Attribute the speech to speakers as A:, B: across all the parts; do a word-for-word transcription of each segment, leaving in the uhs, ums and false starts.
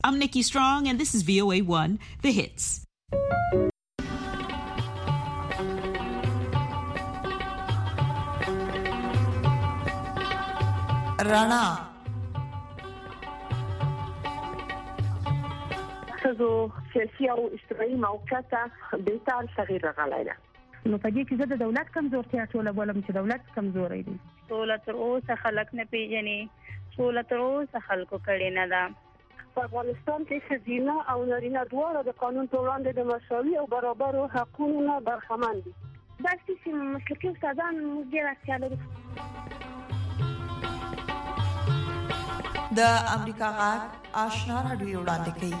A: I'm Nikki Strong, and this is V O A one, The Hits.
B: Rana.
C: ښځو سیاسي او اجتماعي موقعیت بهتر تغییر راغلی ده.
D: نو په دې کې زه د دولت کمزورتیا ټوله بولم چې دولت کمزوری دی.
E: سوله تر اوسه خلک نه پیژني، سوله تر اوسه خلکو کړې نه ده.
C: په افغانستان کې ښځینه او نارینه دواړه د قانون په وړاندې د مساوي او برابرو حقونو نه برخمن دي.
E: دا چې مسلکي استادان موږ ډېر اړتیا لرو.
B: د امریکا غږ آشنا راډیو وړاندې کوي.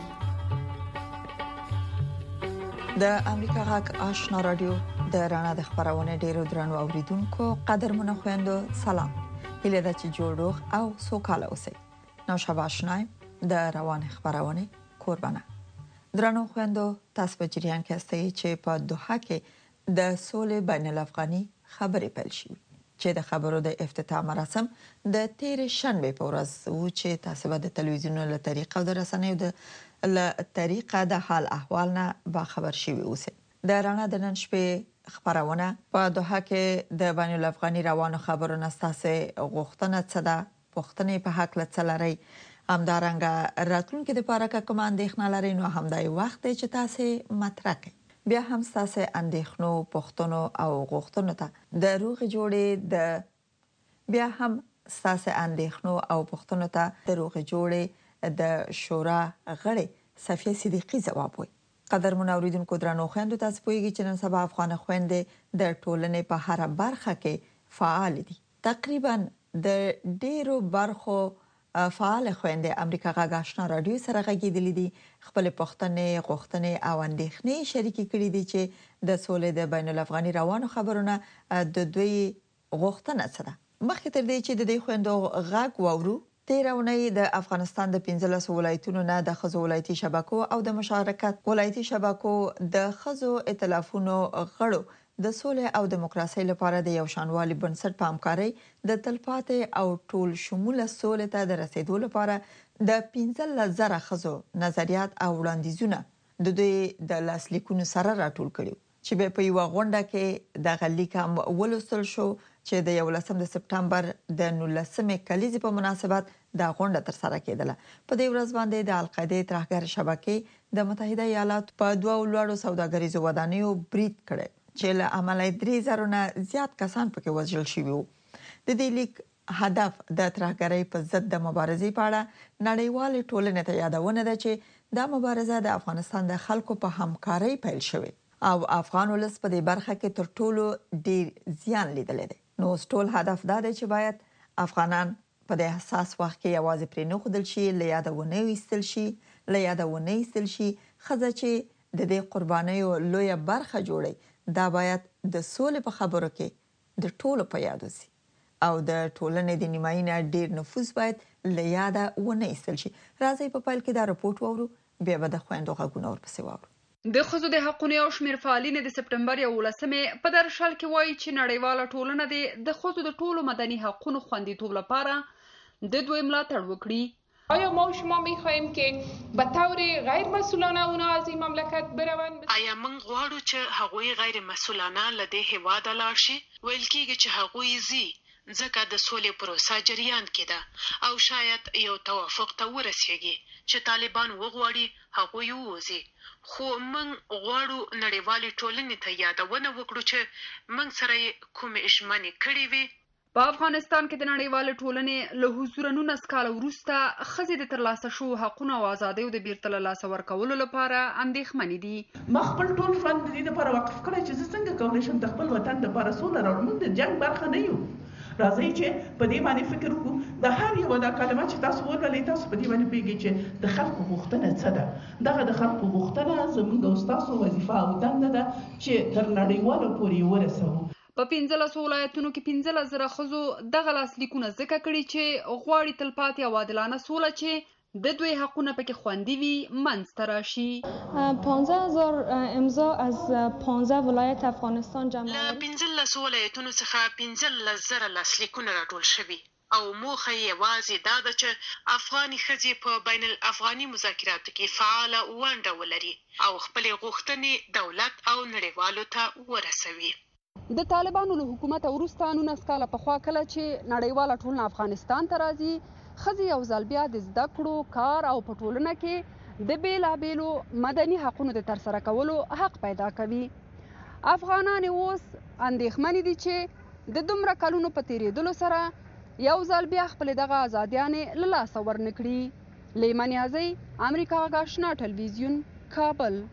B: د امریکا غږ آشنا راډیو د رڼا د خبرونه ډیرو درنو اوریدونکو قدرمنو خويندو سلام. هیله ده چې جوړوغ او سوکاله اوسئ. نو شبا آشنایم د روان خبرونه قربانه. درنو خويندو تاسو په جریان کې استئ چې په دوحه کې د سولې بین الافغاني خبرې پیل شي. چې د خبرو د افتتاح مراسم د تیر شنبه په ورځ و چې تاسو به د تلویزیون له طریقې او د رسنیو د له طریقې د حال احوال نه با خبر شي اوسه. د رڼا د نن شپې خبرونه په دوحه کې د بین الافغاني روانو خبرونو اساسه غوښتنه څه ده، پښتنې په حق لڅلري همدارنګه راتلونکو د پاره کوم اندېښنه لري، نو همدای وخت چې تاسو مطرح کړئ. بیا هم تاسو اندېښنو پښتنو او غوښتنو ته د روغ جوړې د بیا هم تاسو اندېښنو او پښتنو ته د روغ جوړې د شورا غړي صفیه صدیقی جواب وي. قدرمن اوریدونکو درنو خويندو تاسو پوهیږئ چې نن سبا افغان خويندې د ټولنې په هر برخه کې فعال دي. تقریبا د ډیرو برخو فعال خويندې امریکا غږ آشنا راډیو سره غږیدلې دي، خپل پښتنې غوښتنې او اندېښنې شریکې کړې دي چې د سولې د بین الافغاني روانو خبرونه د دوی غوښتنه سره مخکې تر دې چې د دې خويندو غږ وورو. تیرونی د افغانستان د پنځلس ولایتونو نه د خزو ولایتي شبکو او د مشارکت ولایتي شبکو د خزو ائتلافونو غړو د سولې او دیموکراسي لپاره د یو شانوالي بنسټ په همکاري د تلپاتې او ټول شموله سولې ته د رسیدو لپاره د پنځلس زره خزو نظریات او وړاندیزونه د دوی د لاسلیکونو سره راټول کړي چې په یو غونډه کې د غلیکم ولوستل شو چې د یولسم د سپټمبر د نولسمې کلیزې په مناسبت د غونډه تر سره کېدله. په دې ورځ باندې د القاعده ترهګر شبکې د متحده ایالاتو په دوه لوړو سوداګریزو ودانیو برید کړي چې له عمله درې زره نه زیات کسان پکې وژل شوي وو. د دې لیک هدف د ترهګرۍ په ضد د مبارزې په اړه نړیوال ټولنې ته یادونه ده چې دا مبارزه د افغانستان د خلکو په همکارۍ پیل شوې او افغان ولس په دې برخه کې تر ټولو ډیر زیان لیدل دي. نو ټول هدف دا دی چې باید افغانان په دې حساس وخت کې یوازې پرې نه خدل شي، له یادونه وستل شي له یادونه وستل شي خزه چې د دې قربانیو لوی برخه جوړي. دا باید د سولې په خبرو کې د ټولو په یاد وسی او د ټولنې د نیمايي نه ډیر نفوذ باید له یاده ونه ایستل شي. راځي په پایل کې دا رپورت وورو، بیا به د خويندو غږونه ورپسې وورو.
F: د خزو د حقونو او شمیر فعالین د سپټمبر یولسمې په درشل کې وایي چې نړیواله ټولنه د خزو د ټولو مدني حقوقو خوندیتوب لپاره د دوی ملاتړ وکړي.
G: آیا ما و شما میخواهیم که به طور غیر مسئولانه اونا از این مملکت بروند؟
H: آیا من غواړو چې هغوی غیر مسئولانه له دې هېواده لاړ شي؟ ویل کېږي چې هغوی ځي ځکه د سولې پروسه جریان کې ده او شاید یو توافق ته ورسیږي چې طالبان وغواړي هغوی ووځي. خو من غواړو نړیوالې ټولنې ته یادونه وکړو چې من سره کومې ژمنې کړې وي.
F: په افغانستان کې د نړیوالې ټولنې له حضور نولس کاله وروسته ښځې د ترلاسه شوو حقونو او ازادیو د بیرته له لاسه ورکولو لپاره اندېښمنې دي.
I: ما خپل ټول ژوند د دې لپاره وقف کړی چې زه څنګه کولی شم د خپل وطن لپاره سوله راوړم. موږ د جنګ برخه نه یو. راځئ چې په دې باندې فکر وکړو. د هر یو دا کلمه چې تاسو ولولئ تاسو په دې باندې پوهیږئ چې د خلکو غوښتنه څه ده. دغه د خلکو غوښتنه زموږ او ستاسو وظیفه او دنده ده چې تر نړیوالو پورې ورسوو.
F: په پنځلسو ولایتونو کې پنځلس زره ښځو دغه لاسلیکونه ځکه کړي چې غواړي تلپاتې او عادلانه سوله چې د دوی حقونه پکې خوندي وي منځته راشي.
J: پانزده هزار امضا از پانزده ولایت افغانستان جمع
H: له پنځلسو ولایتونو څخه پنځلس زره لاسلیکونه راټول شوي او موخه یې یوازې دا ده چې افغاني ښځې په بین الافغاني مذاکراتو کې فعاله ونډه ولري او خپلې غوښتنې دولت او نړیوالو ته ورسوي.
F: د طالبانو له حکومت وروسته نولس کاله پخوا کله چې نړیواله ټولنه افغانستان ته راځي، ښځې یو ځل بیا د زده کړو، کار او په ټولنه کې د بېلابېلو مدني حقونو د ترسره کولو حق پیدا کوي. افغانان اوس اندېښمنې دي چې د دومره کلونو په تېرېدلو سره یو ځل بیا خپلې دغه ازادیانې له لاسه ورنکړي. لیمن یازۍ، امریکا غږ آشنا ټلویزیون، کابل.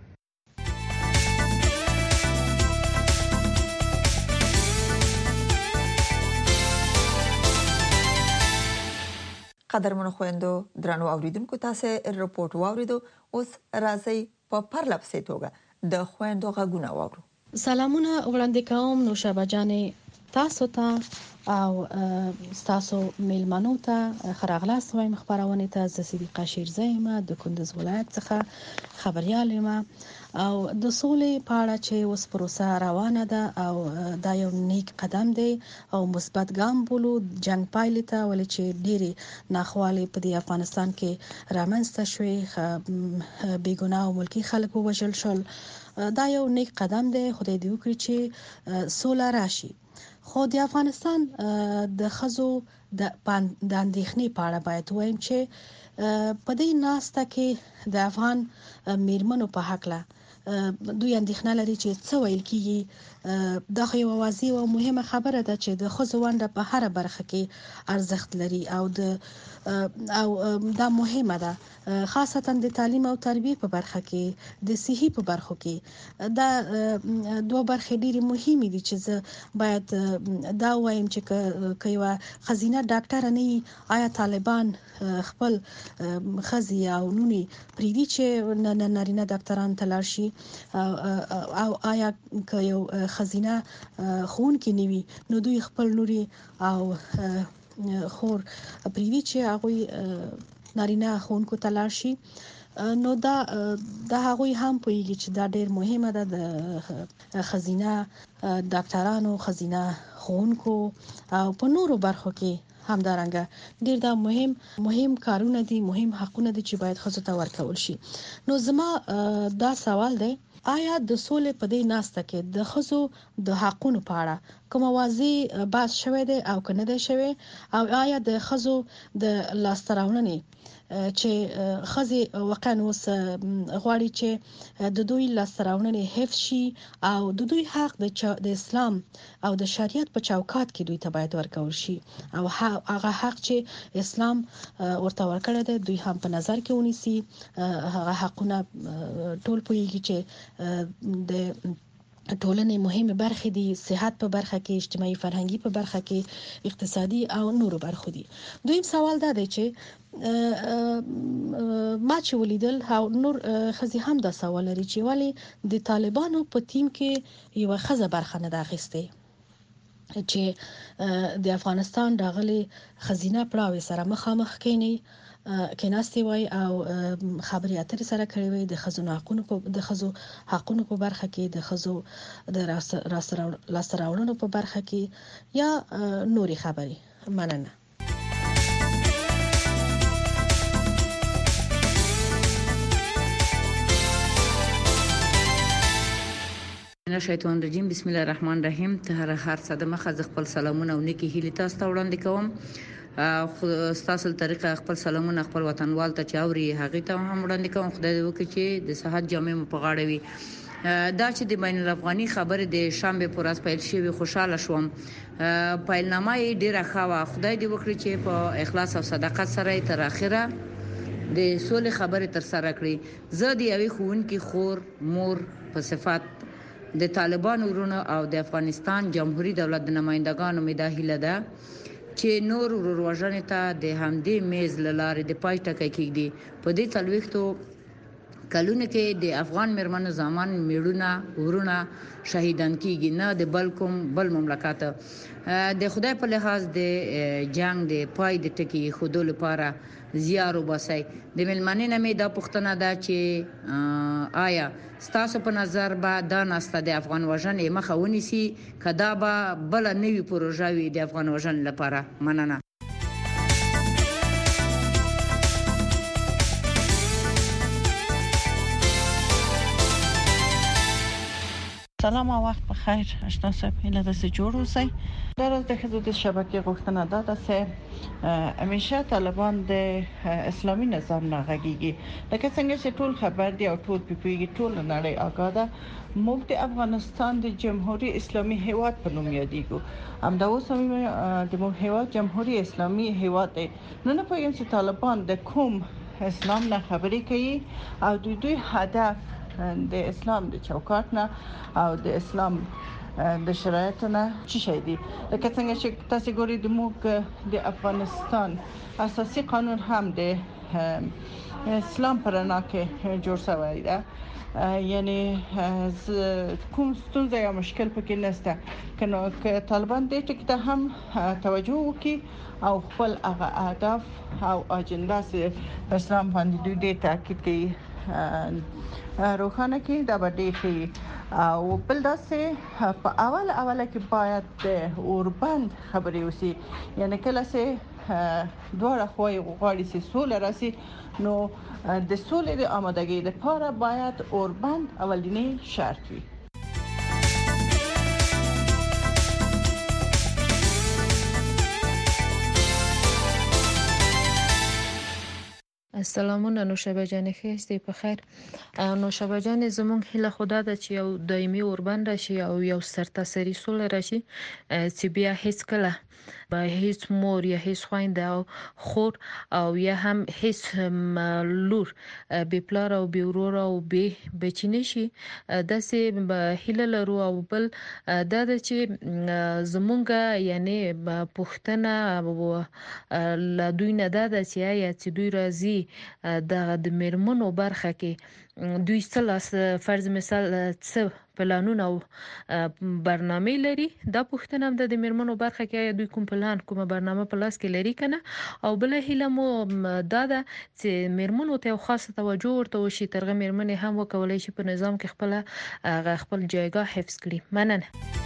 B: قدرمنو خويندو درنو اوریدونکو تاسو رپورت واوریدو. اوس راځي په پرلپسې توګه د خويندو غږونه واورو.
K: سلامونه وړاندې کوم نوشابه جانې تاسو ته او تاسو میلمنو ته خراغلاس وایم خبرونه ته ز صدیقه شیرزی ما د کندز ولایت څخه خبريال یم او د سولې په اړه چې اوس پروسه روانه ده او دا یو نیک قدم دی او مثبت ګام بولو جنگ پایلې ته ولې چې ډېری ناخوالې په د افغانستان کې رامنځته شوې، بیګناه او ملکی خلک ووژل شول. دا یو نیک قدم دی، خدای دې وکړي چې سوله راشي. خو د افغانستان د خزو د اندېښنې په اړه باید وایم چې په دې ناسته کې د افغان میرمنو په حق له دوی اندېښنه لري چې څه ویل کیږي. دا خو یو واضح او مهمه خبره ده چې د خزو ونډه په هر برخه کې ارزښت لري او د او دا مهمه ده، خاصتا د تعلیم او تربیه په برخه کې، د صحي په برخو کې. دا دوه برخې ډېرې مهمې دي چې زه باید دا وایم چې که یو خزینه ډاکټر نه آیا طالبان خپل خزي او نونی پریدي چې نارینه ډاکټران تلل شي او آیا که یو خزینه خون کې نیوي نو دوی خپل نوري او خور پریدي چې هغه نارینه خون کو تلل شي. نو دا د هغوی هم پوهیږي چې دا ډېر مهمه ده د خزینه ډاکټرانو، خزینه خونکو او په نورو برخو کې همدارنګه ډېر دا مهم مهم کارونه دي، مهم حقونه دي چې باید خزو ته ورکول شي. نو زما دا سوال دی، آیا د سولې په دې ناسته کې د خزو د حقونو په اړه کوم واضح بحث شوی دی او کنه دی شوی، او آیا د خزو د لاستراوننې چې خزي واقعا اوس غواړي چې د دوی لاستراوننې حفظ شي او د دوی حق د اسلام او د شریعت په چوکاټ کې دوی ته باید ورکول شي او هغه حق چې اسلام ورته ورکړی دی دوی هم په نظر کې ونیسي. هغه حقونه ټول پوهیږي چې د ټولنې مهمه برخه دي، صحت په برخه کې، اجتماعي فرهنګي په برخه کې، اقتصادي او نورو برخو دي. دویم سوال دا دی چې ما چې ولیدل او نور خزي هم دا سوال لري چې ولی د طالبانو په ټیم کې یو خزه برخه نه داخسته چې د افغانستان داغلي خزینه پړاوي سره مخامخ کینی کیناستي وای او خبري اترې سره کړې وای د خزو حقونو په د خزو حقونو په برخه کې، د خزو د لاسراوړنو په برخه کې یا نوري خبري. مننه.
L: نه شیطان رجیم. بسم الله الرحمن الرحیم. ته هر هر صد مخه خپل سلامونه او نیکی هیله تاسو ته وړاندې کوم. خو تاسو طریقه خپل سلامونه خپل وطنوال ته چاوري هغه ته هم وړاندې کوم. خدای دې وکړي چې د صحت جامع په غاړه وي. دا چې د بین الافغاني خبره د شنبه پر ورځ پیل شوی خوشاله شوم. پیلنامه یې ډیره ښه. خدای دې وکړي چې په اخلاص او صداقت سره تر اخره د سولې خبره تر سره کړی. زه د یوې خوونکي خور مور په صفات د طالبان ورونو او د افغانستان جمهوریت دولت د نمائندګانو مې دا هیله ده چې نور وروژنې ته د همدې میز لاره د پای ټکی کېږي. په دې تلويختو کلونه کې د افغان مرمنو زمان میړونه ورونه شهیدان کیږي، نه د بلکم بل مملکت. د خدای په لحاظ د جنگ د پای د ټکی خودلو لپاره زیار وباسي. د ملمنې نه مې دا پوښتنه ده چې آیا ستاسو په نظر به دا ناسته د افغان وژنې مخه ونیسي کدا به بل نوې پروژه وي د افغان وژنې لپاره؟ مننه.
M: سلام او وخت بخیر. آشنا صاحب هیله د جوړ اوسئ. در از د حدود شبکه غوښتنه ده چې همیشه طالبان د اسلامي نظام نه غږیږي. لکه څنګه چې ټول خبر دی او ټول پیپیږي، ټول نړۍ آگاه ده. موږ د افغانستان د جمهوریت اسلامي هیواد په نوم یادېږو. همدا اوس هم د موږ هیواد جمهوریت اسلامي هیواد دی. نو نه پوهیږم چې طالبان د کوم اسلام نه خبرې کوي او دوی دوی هدف د اسلام د چوکاټ نه او د اسلام د شرایطو نه چی شي دي. لکه څنګه چې تاسو ګورئ د موږ د افغانستان اساسي قانون هم د اسلام پر رڼا کې جوړ شوی دی. یعنی کوم ستونزه یا مشکل پکې نشته. کنه که طالبان دې ټکي ته هم توجه وکړي او خپل هغه اهداف او اجنډا چې اسلام باندې دوی دې تاکید کوي روخانه کې دا باندې شي. او بل داسې په اول اوله کې باید اوربند خبرې وسی. یعنی کله چې دوه خوای غواړي چې سول راسي، نو د سولې د آمادګۍ لپاره باید اوربند اولینی شرط وي.
N: سلامونه نوشابه جان، خیستی په خیر. نوشابه جان، زمونږ هیله خدا ده چې یو دایمي اوربند راشي او یو سرتاسري سول راشي چې بیا هیڅ کله به هیڅ مور یا هیڅ خوينده او خور او یا هم هیڅ لور بې پلار او بې ورور او بې بچی نشي. داسې به هیله لرو. او بل دا ده چې زمونږ یعنی پښتنه ل دوی نه ده چې یا چې دوی راځي د میرمنو برخه کې دوی سلاس فرض مثال څه پلانونه او برنامه لري. دا پښتنه هم د میرمنو برخه کې دوی کوم پلان کومه برنامه په لاس کې لري کنه. او بل هیله مو دا ده چې میرمنو ته خاصه توجه ورته وشي، ترغه میرمنې هم وکولای شي په نظام کې خپل خپل جایگاه حفظ کړي. مننه.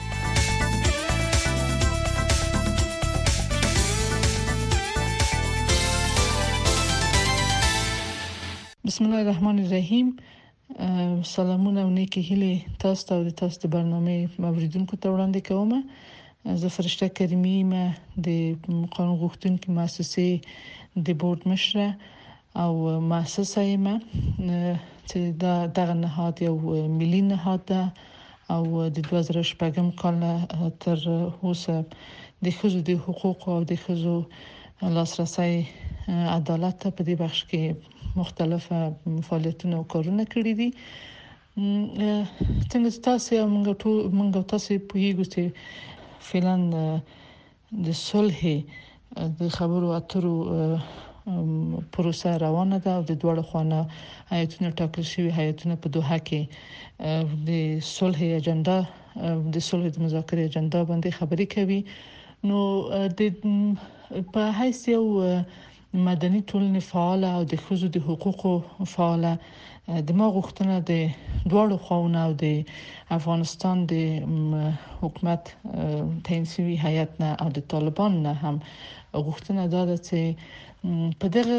O: بسم الله الرحمن الرحیم. سلامونه او نیکی هیله تاسو ته او تاسو د برنامه موریدونکو ته وړاندې کوم. زه فرشته کریمی ما د قانون غوښتونکو مؤسسې د بورډ مشره او مؤسسه ما چې دا دغه نهاد یو ملي نهاد ده او د دوه زره شپږم کال تر اوسه د ښځو د حقوقو او د ښځو لاسرسي عدالت ته په دې بخش کې مختلف فعالیتونه او کارونه کړی دي. څنګه تاسو یو موږ ټول موږ تاسو په یوه چې فعلا د صلح د خبرو اترو پروسه روانه ده او د دوه خوانه هیئتونه ټاکل شوی هیئتونه په دوحه کې د صلح اجنډا د صلح د مذاکرې اجنډا باندې خبرې کوي. نو د په حیث یو مدني ټولنې فعال او د ښځو د حقوقو فعال د ما غوښتنه د دوه خواونه او د افغانستان د حکومت تنظیمي هیئت نه او د طالبان نه هم غوښتنه ده چې په دغه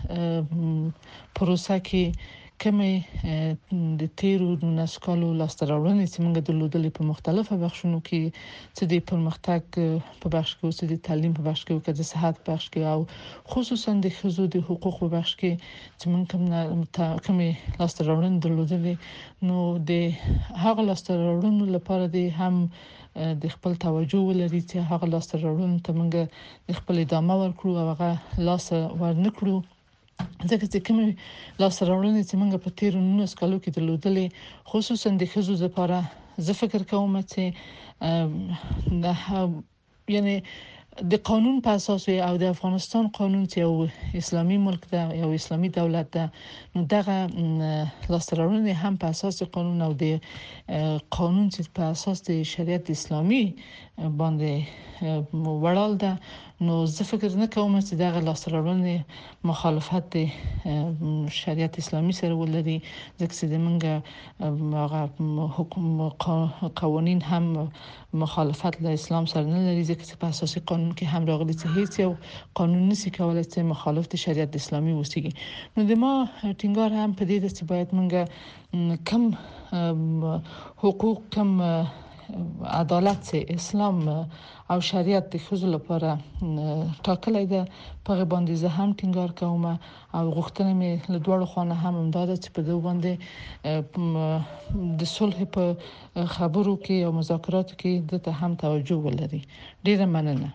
O: پروسه کې کومه د تیرو نسکالو لاستراوړنې چې موږ د لودلې په مختلفو بخشونو کې چې د پرمختګ په بخش کې او چې د تعلیم په بخش کې او د صحت په بخش کې او خصوصا د ښځو د حقوق په بخش کې چې موږ کومه لاستراوړنې درلودلې، نو د هغه لاستراوړنو لپاره د هم د خپل توجه ولري چې هغه لاستراوړنو ته موږ د خپل ادامه ورکړو او هغه لاس ورنکړو. ځکه چې کوم لاسراوړنې چې موږ په تیر نولس کالو کې درلودلې خصوصا د ښځو لپاره زه فکر کوم چې یعنی د قانون په اساس او د افغانستان قانون چې یو اسلامي ملک ده، یو اسلامي دولت ده، نو دغه لاسراوړنې هم په اساس قانون او د قانون چې په اساس د شریعت اسلامي باندې وړاندې ده، نو زه فکر نه کوم چې دا لاسته مخالفت شریعت اسلامي سره ولري ځکه چې د منګه هغه حکم قوانين هم مخالفت له اسلام سره نه لري ځکه چې په اساسي قانون کې هم راغلي چې هیڅ یو قانون نشي کولای چې مخالف د شریعت اسلامي وسیږي. نو د ما ټینګار هم په دې چې باید منګه کم حقوق کم عدالت چې اسلام او شریعت د خزل لپاره ټاکلې ده په باندې زه هم ټینګار کوم او غوښتنه مې له دوه خانه هم امداد چې په دوه باندې د صلح په خبرو کې او مذاکراتو کې د ته هم توجه ولري. ډیره مننه.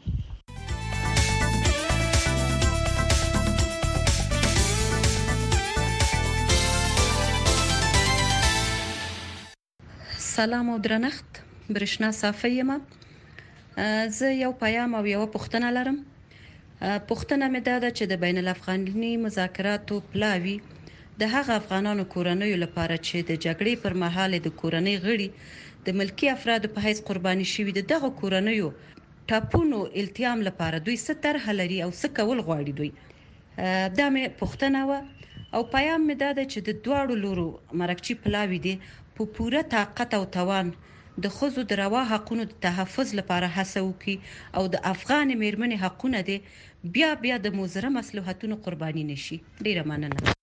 P: سلام او درنښت برښنا صافی یم. زه یو پیام او یو پوښتنه لرم. پوښتنه مې دا ده چې د بین الافغاني مذاکراتو پلاوی د هغه افغانانو کورنیو لپاره چې د جګړې پر مهال د کورنۍ غړي د ملکی افرادو په حیث قرباني شوي د دغه کورنیو ټاپونو التیام لپاره دوی څه طرح لري او څه کول غواړي دوی. دا مې پوښتنه و او پیام مې دا ده چې د دواړو لورو مرکچی پلاوی دي په پوره طاقت او توان د خزو د روا حقونو د تحفظ لپاره هڅه وکړي او د افغان میرمنې حقونه دي بیا بیا د موزره مصلحتونو قرباني نشي. ډیره مننه.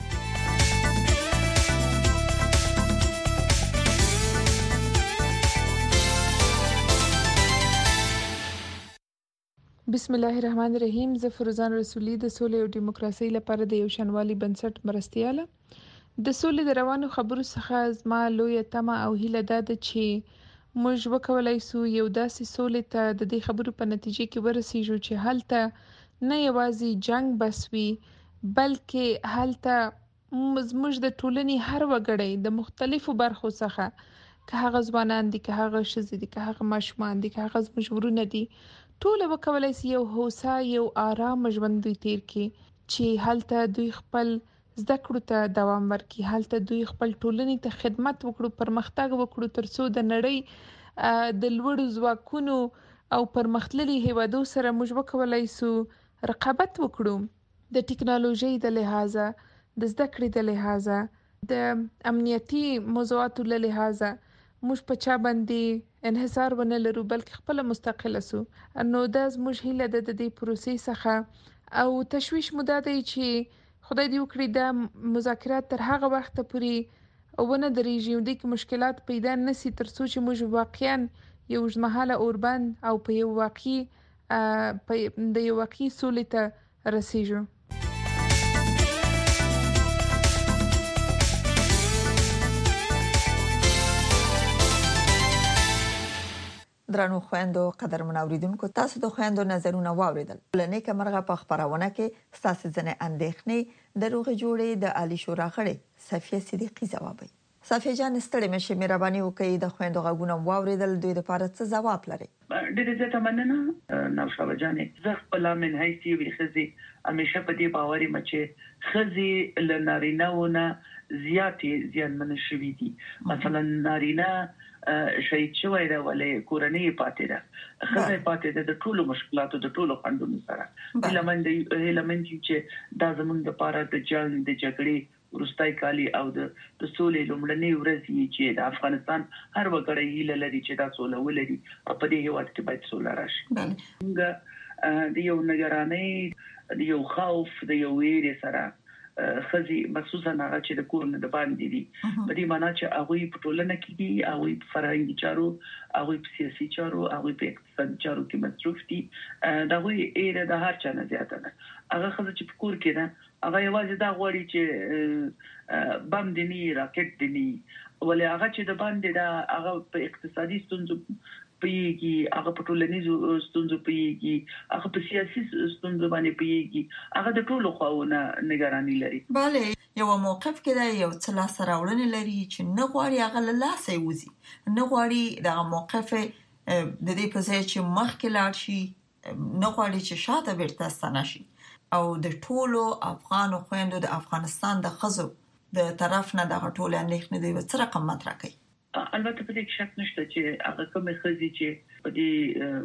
Q: بسم الله الرحمن الرحیم. زه فروزان رسولی د سولې او دیموکراسي لپاره د یو شنوالي بنسټ مرستياله. د سولې د روانو خبرو څخه زما لویه تمه او هیله ده چې موږ وکولای شو یو داسې سولې ته د دې خبرو په نتیجه کې ورسیږو چې هلته نه یوازې جنگ بس وي بلکې هلته موږ د ټولنې هر وګړی د مختلفو برخو څخه که هغه ځوانان دي که هغه ښځې دي که هغه ماشومان دي که هغه زموږ ورونه دي ټول وکولای شي یو هوسا یو آرام ژوند دوی تیر کړي چې هلته دوی خپل زده کړو ته دوام ورکړي هلته دوی خپل ټولنې ته خدمت وکړو پرمختګ وکړو ترڅو د نړۍ د لوړو ځواکونو او پرمختللي هیوادو سره موږ وکولای شو رقابت وکړو د ټکنالوژي د لحاظه د زده کړې د لحاظه د امنیتي موضوعاتو له لحاظه موږ په چا باندې انحصار ونه لرو بلکې خپل مستقله سو. نو دا زموږ هیله ده د دې پروسې څخه او تشویش مو دا دی چې خدای دې وکړي دا مذاکرات تر هغه وخت پورې ونه درېږي او د مشکلات پیدا نشي ترڅو چې موږ واقعا یو ځمحاله اوربند او په یو واقعي په د یو واقعي سولې ته رسیږو.
B: درنو خويندو قدرمن اوریدونکو تاسو د خويندو نظرونه واوریدل. لنې کمرغه په خبرونه کې تاسو ځنه اندېښنې دروغ جوړې د عالی شورا غړي صفیه صدیقی جوابي. صفیه جان ستړي مشه مهرباني وکړئ د خويندو غوونه واوریدل دوی د پاره څه جواب لري.
I: ډېر زیاته مننه نوشابه جانې. زه خپل من هیڅ وی خزي همیشه په دې باوري مچه خزي لنارینهونه زیاتې زیانمن شوي دي. مثلا نارینه شهید شوی دا ولې کورنۍ پاتې ده خزه پاتې ده د ټولو مشکلاتو د ټولو خندونو سره لمن د لمن چې دا زمونږ د پاره د جنگ د جګړې ورستای کالی او د سولې لومړنۍ ورځې چې د افغانستان هر وګړی هیله لري چې دا سوله ولري په دې هیواد کې باید سوله راشي. موږ د یو نگرانۍ د یو خوف د یو ویرې سره خزي مخصوصا هغه چې د کورن د باندې دي په دې معنی چې هغه په ټولنه کې دي هغه په فرهنګي چارو هغه په سیاسي چارو هغه په اقتصادي چارو کې مصروف دي دا وی ایره د هر چا نه زیاته ده. هغه خزه چې په کور کې ده هغه یوازې دا غواړي چې بم دني راکټ دني ولې هغه چې د باندې دا هغه په اقتصادي ستونزو پیږي هغه په ټولنیزو ستونزو پیږي هغه په سیاسي ستونزو باندې پیږي هغه د ټولو خواونه نگرانی لري.
B: bale یو موقف کې دا یو څه لا سره وړاندې لري چې نه غواړي هغه له لاسه وځي نه غواړي دا موقف د دې په ځای چې مخکې لاړ شي نه غواړي چې شاته ورته ستنه شي او د ټولو افغان خويندو د افغانستان د خزو د طرف نه د ټولو اندېښنې دی څه رقم مطرح کوي.
I: البته په دې کې شک نشته چې هغه کومه خزي چې په دې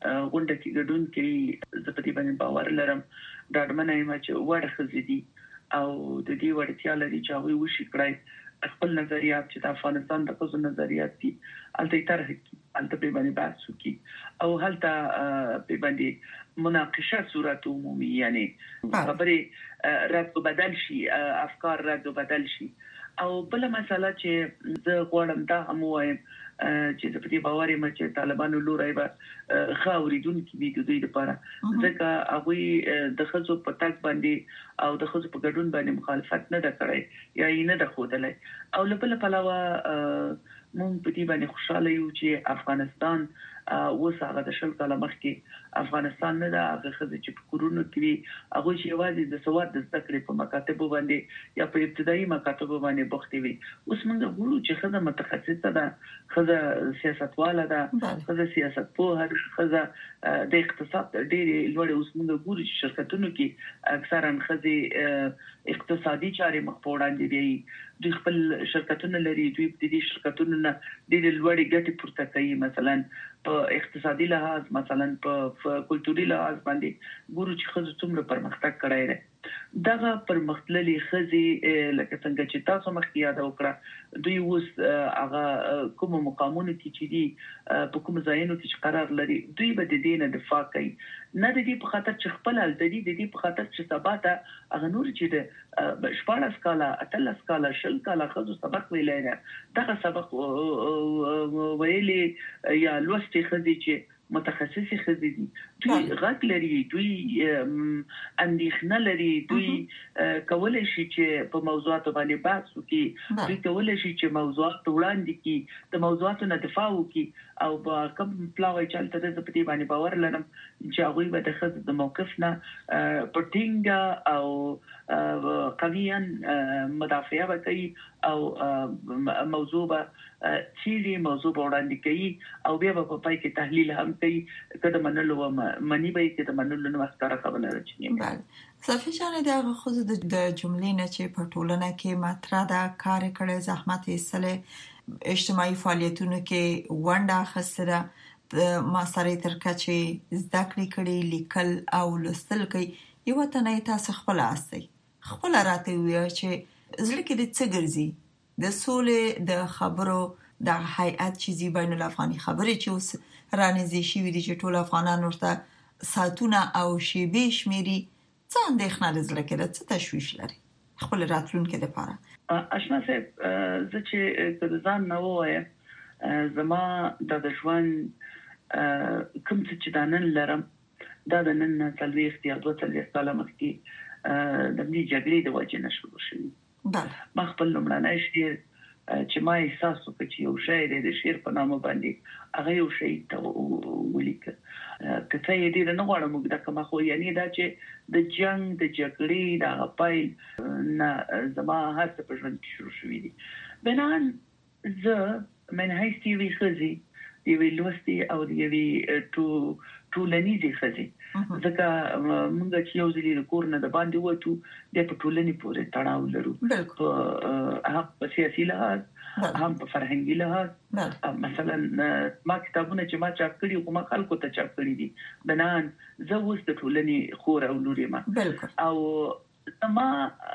I: غونډه کې ګډون کوي زه په دې باندې باور لرم دا د منه ما چې وړ خزيدي او د دې وړتیا لري چې هغه وشي کړای خپل نظریات چې د افغانستان د خپل نظریات دي الته طرح کی الته په باندې بحث وکي او هلته په باندې مناقشه صورت عمومي یعنی خبرې رد بدل شي افکار رد بدل شي او بل مسله چې زه غواړم دا هم وایم چې د پدې باورې مې چې طالبانو لوري به خاوریدون کې وي د دوی لپاره ځکه هغه د خزو په تک باندې او د خزو په ګډون باندې مخالفت نه ده کړې یا یې نه ده خوده او لپاره پلاوه مونږ په دې باندې خوشاله یو چې افغانستان وساغه د شل کاله مخکې افغانستان نه دا هغه خزه چې په کورونو کې هغه چې یوازې د سواد د ذکر په مکاتبو باندې یا په ابتدایي مکاتبو باندې بوختي وي اوس موږ ګورو چې خزه متخصصه ده خزه سیاستواله ده خزه سیاست په هر خزه د اقتصاد ډېری لوړ اوس موږ ګورو چې شرکتونو کې اکثرا خزه اقتصادي چارې مخ په وړاندې دي دوی خپل شرکتونه لري دوی په دې شرکتونو نه ډېر لوړ ګټې پورته کوي مثلا په اقتصادي لحاظ مثلا په کلتوري لحاظ باندې ګورو چې خزه څومره پرمختګ کړی دی دغه پرمختللي خزي لکه څنګه چې تاسو مخکې یاد وکړه دوی اوس هغه کوم مقامونه کې چې دي په کوم ځایونو کې قرار لري دوی به د دې نه دفاع کوي نه د دې په خاطر چې خپل الددي د دې په خاطر چې سباته هغه نور چې د شپږ کاله اتلس کاله شل کاله خزو سبق ویلای نه دغه سبق ویلي یا لوستي خزي چې متخصصي خزي دي دوی غږ لري دوی اندېښنه لري دوی کولای شي چې په موضوعاتو باندې بحث وکړي دوی کولای شي چې موضوعات وړاندې کړي د موضوعاتو نه دفاع وکړي او په کوم پلاوی چلته د پدې باندې باور لرم چې هغه به د خزو د موقف نه پټینګ او قویا مدافعه وکړي او موضوع به چیرې موضوع وړاندې کوي او بیا په پای کې تحلیل هم کوي کله منلو منی به کې د منلو نو ښکارا خبره راځي.
B: بله صافي جان د هغه خو د جملې نه چې په ټولنه کې مطرح ده کار کړي زحمت یې اجتماعي فعالیتونو کې ونډه اخیسته د ماسترۍ تر کچې زده کړې کړي لیکل او لوستل کوي یو تنه تاسو خپل استي خپل راته وي چې زړه کې د څه ګرځي د سولې د خبرو د هیئت چیزی بین الافغاني خبرې چې اوس رانیزې شي وي چې ټول افغانان ورته ساتونه او شیبې شمیري څه اندېښنه لري کې څه تشویش لري خپل راتلونکو لپاره
I: آشنا صاحب زه چې د ځان نه وایم زما د ژوند کوم چې دانن لرم دا د نن تلوي اختیار دوه تلوي کاله مخکې د دې جګړې د وجه نشو شوی ما خپل لمړنۍ شعر چې ما احساس وکړ چې یو شاعر د شعر په نامه باندې هغه یو شی ته ولیک کته یې دې نه غواړم دا کومه خو یعنی دا چې د جنگ د جګړې د غپایل نه زما هر څه په ژوند کې شروع شوې دي بنان زه من هیڅ وی خزي دی وی لوستي او دی وی ټو ټولنیزي خزي ځکه موږ چې یو ځلې د کور نه د باندې وته د ټولنې پورې تړاو لرو په هغه سیاسي لحاظ هم په فرهنګي لحاظ مثلا ما کتابونه چې ما چاپ کړي کومه خلکو ته چاپ کړي دي بنان زه اوس د ټولنې خور او لوري ما او ما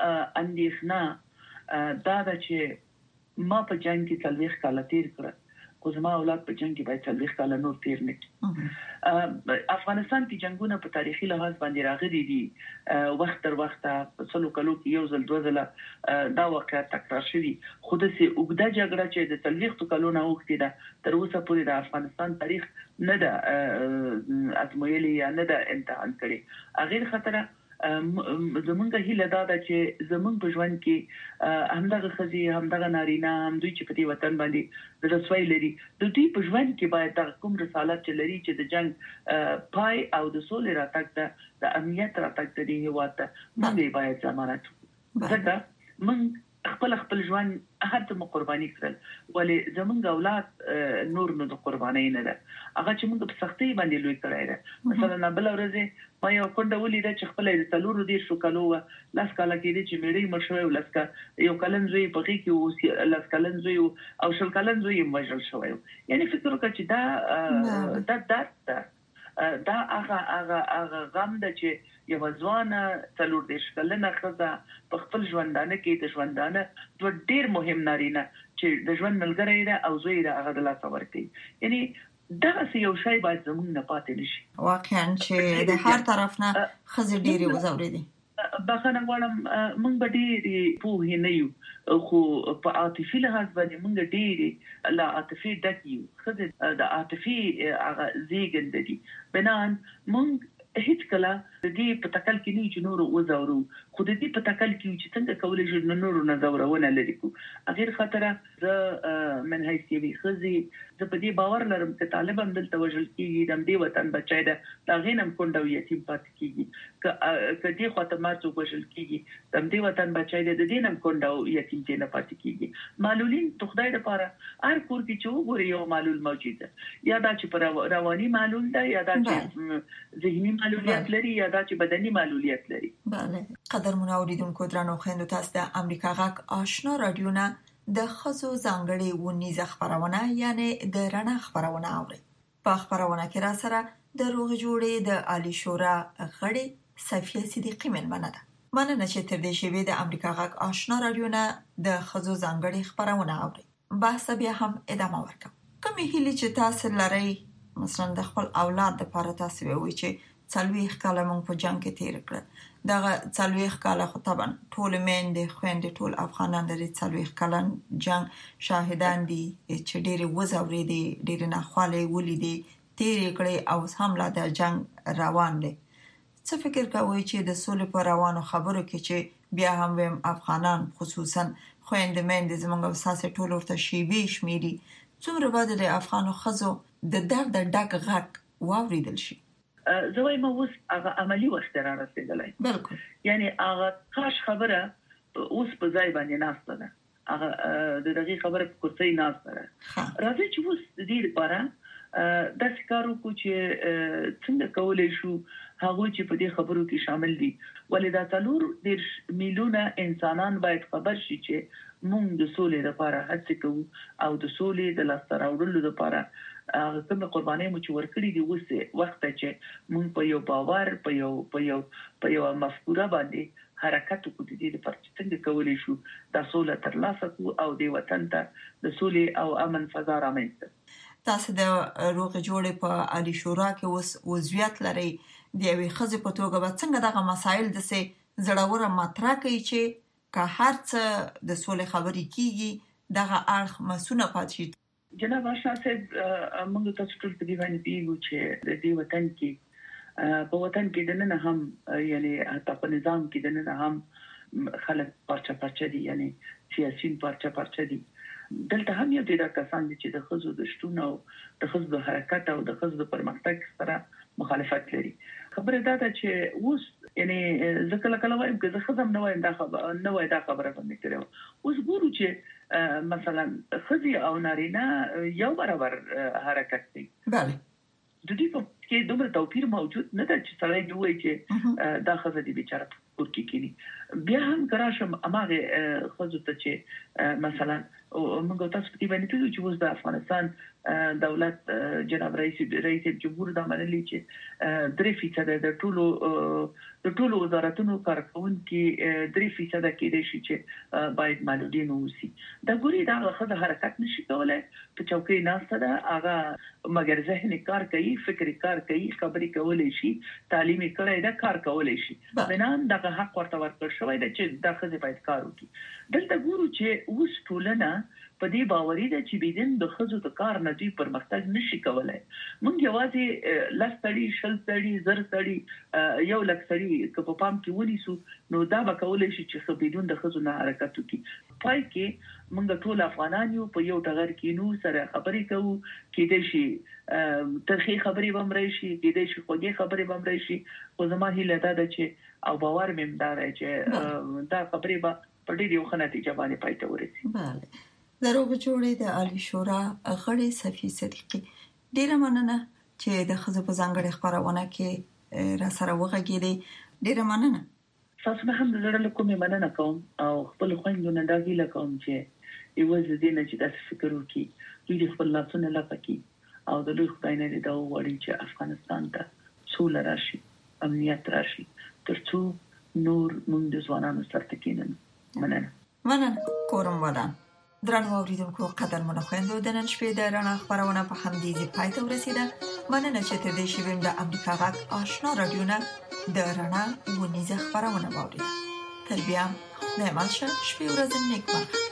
I: اندېښنه دا ده چې ما په جنگ کې څلويخ کاله تیر کړ خو زما اولاد په جنگ کې باید څلويخ کاله نور تیر نه کړي افغانستان کې جنگونه په تاریخي لحاظ باندې راغلي دي وخت تر وخت په څلو کلو کې یو ځل دوه ځله دا واقعیت تکرار شوی خو د سي اوګدا جګړه چې د څلويخ کلو نه وختي ده تر اوسه پورې د افغانستان تاریخ نه ده ازمویلي یا نه ده امتحان کړي غیر خطر زمونږه هیله دا ده چې زمونږ په ژوند کې همدغه خزي همدغه نارینه هم دوی چې په دې وطن باندې د رسوي لري د دې په ژوند کې باید د کوم رسالت چې لري چې د جنگ پای او د سولې راتګ د امنیت راتګ د دې هواته باندې باید ضمانت ځکه موږ خپل خپل ژوند هر څه قرباني کړل ولې زمونږ اولاد نور نو د قرباني نه ده هغه چې موږ په سختي باندې لوي کړای ده مثلا بل ورځ ما یو کونډه ولیده چې خپل د تلورو دې شو کلو لاس کاله کې دي چې میړې مرشوي ولسکا یو کلن زوی په کې کې او لاس کلن زوی او شل کلن زوی مجل شوی یعنی فکر وکړه چې دا دا دا دا هغه هغه هغه غم د چې یو ځوانه څلور دیش کلنه خزه په خپل ژوندانه کې د ژوندانه دوه ډیر مهم نارینه چې د ژوند ملګری دی او زوی دی هغه د لاس ورکړي. یعنی دا یو شی باید زموږ نه پاتې نشي.
B: واقعا چې د هر طرف نه خزه ډیره وزورېدي.
I: بخنه غواړم موږ به ډېری پوه نه یو خو په عاطفي لحاظ باندې موږ ډېری لا عاطفي ډک یو. خزه د عاطفي هغه زیږنده دي. بنان موږ هیڅ کله د دې په تکل کې نه چې نور وزورو خو د دې په تکل کې چې څنګه کولای شو نور نه زورونه لري کو غیر خطره ز من حیثیت خزي ز په دې باور لرم چې طالب هم دلته وژل کیږي د دې وطن بچای ده دا غینم کونډو یتیم پات کیږي ک کدي خاطمه څو وژل کیږي د دې وطن بچای ده د دینم کونډو یتیم ته نه پات کیږي. معلولین تو خدای لپاره هر کور کې چې وګوري یو معلول موجود ده یا دا چې پر رواني معلول ده یا دا چې ذهني معلولیت لري یا دا چې بدني معلولیت لري.
B: بله قدرمن اوریدونکو درنو خويندو تاسو د امریکا غاک آشنا رادیو نه د خزو ځانګړي ونیزه خبرونه یعنی د رڼا خبرونه اوري. په خبرونه کې را سره د روغ جوړې د عالی شورا غړي صفیه صدیقی ملمنه ده. مننه چې تر دې شی د امریکا غاک آشنا رادیو نه د خزو ځانګړي خبرونه اوري. بحث بیا هم ادامه ورکوم. کومې هیلې چې تاسو لرئ مثلا د خپل اولاد لپاره تاسو وایي چې څلويخ کاله مونږ په جنگ کې تیر کړ دا څلويخ کاله خو طبعا ټول میندې خويندې ټول افغانان د څلويخ کاله جنگ شاهدان دي چې ډېر وزوري دي ډېر نه خاله ولیدي تیر کړي او هم لا د جنگ روان دي. څه فکر کوئ چې د سولې په روانو خبرو کې چې بیا هم ویم افغانان خصوصا خويندې میندې زموږ اساس ټول ورته شیبي شمیري څومره بعد د افغانو خزو د درد ډک غږ واوریدل شي؟
I: زوی ما اوس هغه عملی وخت را رسیدلای.
B: بالکل.
I: یعنی هغه خاص خبره اوس په ځای باندې ناشته ده. هغه د دغه خبره په کوڅې ناشته ده. راځي چې اوس د دې لپاره د سکارو کو چې څنګه کولای شو هغه چې په دې خبرو کې شامل دي. ولې دا څلور د میلیونه انسانان باید خبر شي چې موږ د سولې لپاره هڅه کوو او د سولې د لاسته راوړلو لپاره هغه کوم قرباني مو چې ورکړي دي اوس وخت چې موږ په یو باور په یو په یو په یو مفکوره باندې حرکت وکړو د دې لپاره چې څنګه کولای شو د سولې ترلاسه کړو او د وطن ته د سولې او امن فضا رامنځته.
B: تاسو د روغ جوړې په عالی شورا کې اوس وضعیت لري د یوې خزې په توګه به څنګه دغه مسایل د سه زړوره مطرح کوي چې که هر څه د سولې خبرې کیږي دغه اړخ مسونه پاتې.
I: جناب آشنا صاحب موږ تاسو ټول په دې باندې پیږو چې د دې وطن کې په وطن کې د نن هم یعنی حتی په نظام کې د نن هم خلک پارچه پارچه دي یعنی سیاسيون پارچه پارچه دي. دلته هم یو ډېر کسان دي چې د خزو د شتون او د خزو د حرکت او د خزو د پرمختګ سره مخالفت لري. خبره دا ده چې اوس یعنی ځکه کله وایم چې زه خزم نه وایم دا خبره نه وای دا خبره باندې کړو. اوس ګورو چې مثلا خزي او نارینه یو برابر حرکت کوي.
B: بله.
I: د دې په کې دومره توپیر موجود نه ده چې سړی دی وایي چې دا خزه دی بیچاره کور کې کینی. بیا هم کراشم اماغه خزو ته چې مثلا موږ تاسو په دې باندې ته چې اوس د افغانستان دولت جناب رئیس رئیس جمهور د منلي چې درې فیصد د ټولو د ټولو وزارتونو کارکونکو درې فیصد کېدې شي چې باید معلولین اوسي. دا ګوري دا خزه حرکت نشي کولای په چوکۍ ناشته ده هغه مګر ذهني کار کوي فکر کار کوي خبرې کولای شي تعلیمي کړای دا کار کولای شي. بنان دغه حق ورته ورکړ شوی دی چې د خزه باید کار وکړي. دلته ګورو چې اوس ټولنه په دې باوري ده چې بيدین د خزو د کار نه دوی پرمختګ نشي کولای. مونږ یوازې لستړي شلستړي زرستړي یو لکسړي که په پام کې ونیسو نو دا به کولای شي چې خبيدون د خزو نه حرکت وکړي. پای کې مونږ ټول افغانان یو په یو ټغر کې نو سره خبرې کوو کېدې شي ترخی خبرې بمري شي کېدې شي خوږې خبرې بمري شي. خو زما هیله ده چې او باور مې دار چې دا خبرې به په دې یو ښه نتیجه باندې پای ته ورسي.
B: بله. د روغ جوړې د عالی شورا غړي صفیه صدیقی ډیره مننه چې د خزو په ځانګړي خبرونه کې را سره وغږیدي. ډیره مننه.
I: تاسو هم د زړه له کومې مننه کوم او خپل خويندو نه دا هیله کوم چې یو ځدی نه چې تاسو فکر وکړي دوی خپل لاسونه لپاره
R: او د لوی خدای نه دا وړي چې افغانستان ته سوله راشي، امنیت راشي، ترڅو نور موږ د ځوانانو سره تکینن. مننه.
B: مننه. کورم ودان. درنو اوریدونکو قدرمنو خويندو د نن شپې د رڼا خبرونه په همدې ځای پای ته ورسیده. مننه چې تر دې شویم د امریکا غږ آشنا رادیو نه د رڼا ونیزه خبرونه واوریده. تر بیا نه مالشه شپې ورځ نیکمرغه.